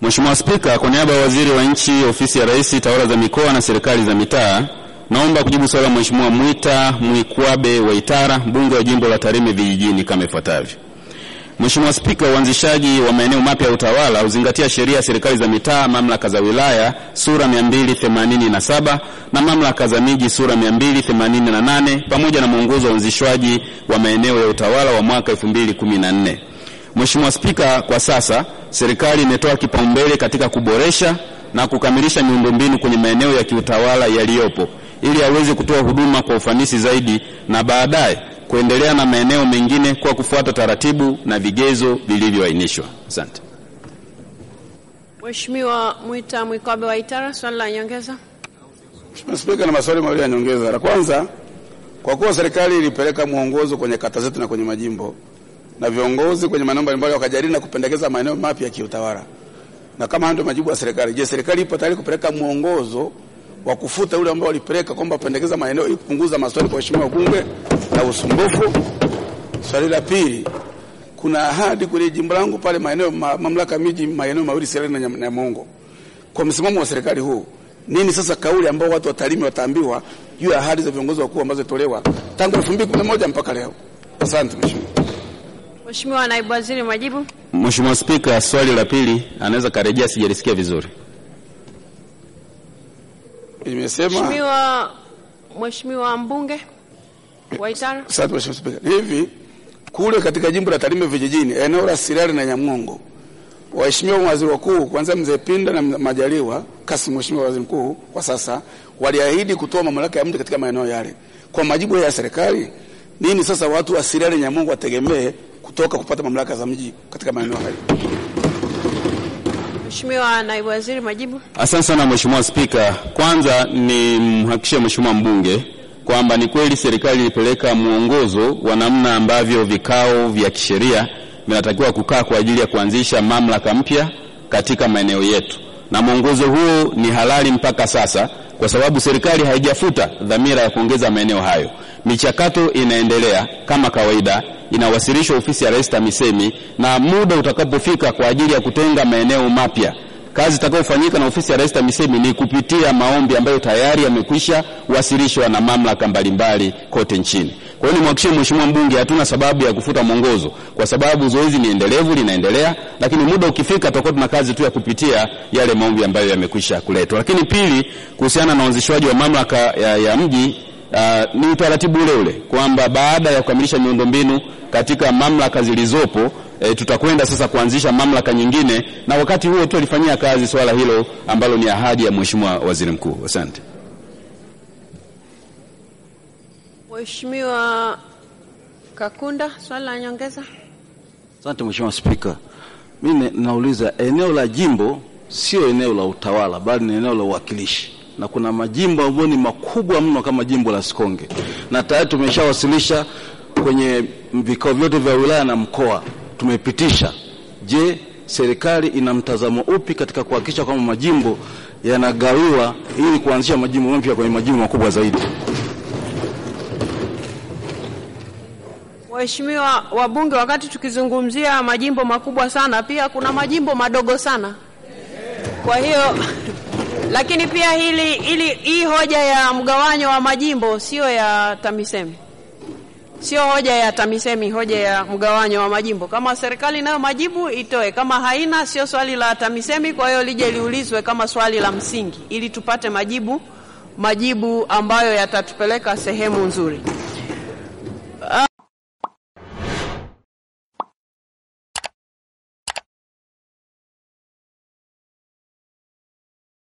Mheshimiwa Spika, kwa niaba ya Waziri wa Nchi, Ofisi ya Rais, Tawala za Mikoa na Serikali za Mitaa, naomba kujibu swali la Mheshimiwa Mwita Mwikwabe Waitara, mbunge wa jimbo la Tarime Vijijini kama ifuatavyo. Mheshimiwa Spika, uanzishaji wa maeneo mapya ya utawala uzingatia sheria ya serikali za mitaa, mamlaka za wilaya sura 287 na mamlaka za miji sura 288 pamoja na mwongozo wa uanzishwaji wa maeneo ya utawala wa mwaka 2014. Mheshimiwa Spika, kwa sasa serikali imetoa kipaumbele katika kuboresha na kukamilisha miundombinu kwenye maeneo ya kiutawala yaliyopo ili aweze kutoa huduma kwa ufanisi zaidi na baadaye kuendelea na maeneo mengine kwa kufuata taratibu na vigezo vilivyoainishwa. Asante. Mheshimiwa Mwita Mwikwabe Waitara, swali la nyongeza. Mheshimiwa Spika, na maswali mawili ya nyongeza. La kwanza, kwa kuwa serikali ilipeleka mwongozo kwenye kata zetu na kwenye majimbo na viongozi kwenye maeneo mbalimbali wakajadili na kupendekeza maeneo mapya ya kiutawala, na kama ndio majibu ya serikali, je, serikali ipo tayari kupeleka mwongozo wa kufuta ule ambao walipeleka kwamba pendekeza maeneo ili kupunguza maswali kwa heshima bunge na usumbufu? Swali la pili, kuna ahadi kule jimbo langu pale maeneo mamlaka miji maeneo mawili Serena na Mongo. Kwa msimamo wa serikali huu, nini sasa kauli ambao watu wa Tarime wataambiwa juu ya ahadi za viongozi wakuu ambazo tolewa tangu 2011 mpaka leo? Asante Mheshimiwa. Mheshimiwa Naibu Waziri, majibu. Mheshimiwa Spika, swali la pili anaweza karejea, sijalisikia vizuri. Nimesema Mheshimiwa mbunge Waitara. Asante Mheshimiwa Spika. Hivi kule katika jimbo la Tarime Vijijini, eneo la Sirari na Nyamongo, waheshimiwa waziri wakuu kwanza Mzee Pinda na Majaliwa Kassim, Mheshimiwa Waziri Mkuu kwa sasa, waliahidi kutoa mamlaka ya mji katika maeneo yale. Kwa majibu ya serikali, nini sasa watu wa Sirari na Nyamongo wategemee kutoka kupata mamlaka za mji katika maeneo hayo? Mheshimiwa Naibu Waziri, majibu. Asante sana Mheshimiwa Spika. Kwanza ni mhakikishie Mheshimiwa mbunge kwamba ni kweli serikali ilipeleka mwongozo wa namna ambavyo vikao vya kisheria vinatakiwa kukaa kwa ajili ya kuanzisha mamlaka mpya katika maeneo yetu. Na mwongozo huo ni halali mpaka sasa kwa sababu serikali haijafuta dhamira ya kuongeza maeneo hayo. Michakato inaendelea kama kawaida, inawasilishwa ofisi ya Rais TAMISEMI, na muda utakapofika kwa ajili ya kutenga maeneo mapya, kazi itakayofanyika na ofisi ya Rais TAMISEMI ni kupitia maombi ambayo tayari yamekwisha wasilishwa na mamlaka mbalimbali kote nchini. Kwa hiyo nimhakikishie Mheshimiwa mbunge hatuna sababu ya kufuta mwongozo kwa sababu zoezi ni endelevu, linaendelea, lakini muda ukifika tutakuwa tuna kazi tu ya kupitia yale maombi ambayo yamekwisha kuletwa. Lakini pili, kuhusiana na uanzishwaji wa mamlaka ya mji, ni utaratibu ule ule kwamba baada ya kukamilisha miundombinu katika mamlaka zilizopo, tutakwenda sasa kuanzisha mamlaka nyingine, na wakati huo tulifanyia kazi swala hilo ambalo ni ahadi ya Mheshimiwa Waziri Mkuu. Asante. Mheshimiwa Kakunda, swali la nyongeza. Asante Mheshimiwa Spika. Mimi nauliza, eneo la jimbo sio eneo la utawala bali ni eneo la uwakilishi, na kuna majimbo ambayo ni makubwa mno kama jimbo la Sikonge, na tayari tumeshawasilisha kwenye vikao vyote vya wilaya na mkoa, tumepitisha. Je, serikali ina mtazamo upi katika kuhakikisha kwamba majimbo yanagawiwa ili kuanzisha majimbo mapya kwenye majimbo makubwa zaidi? Waheshimiwa wabunge, wakati tukizungumzia majimbo makubwa sana, pia kuna majimbo madogo sana. Kwa hiyo lakini pia hii hoja ya mgawanyo wa majimbo sio ya TAMISEMI. Sio hoja ya TAMISEMI, hoja ya mgawanyo wa majimbo. Kama serikali nayo majibu itoe, kama haina sio swali la TAMISEMI, kwa hiyo lije liulizwe kama swali la msingi ili tupate majibu ambayo yatatupeleka sehemu nzuri.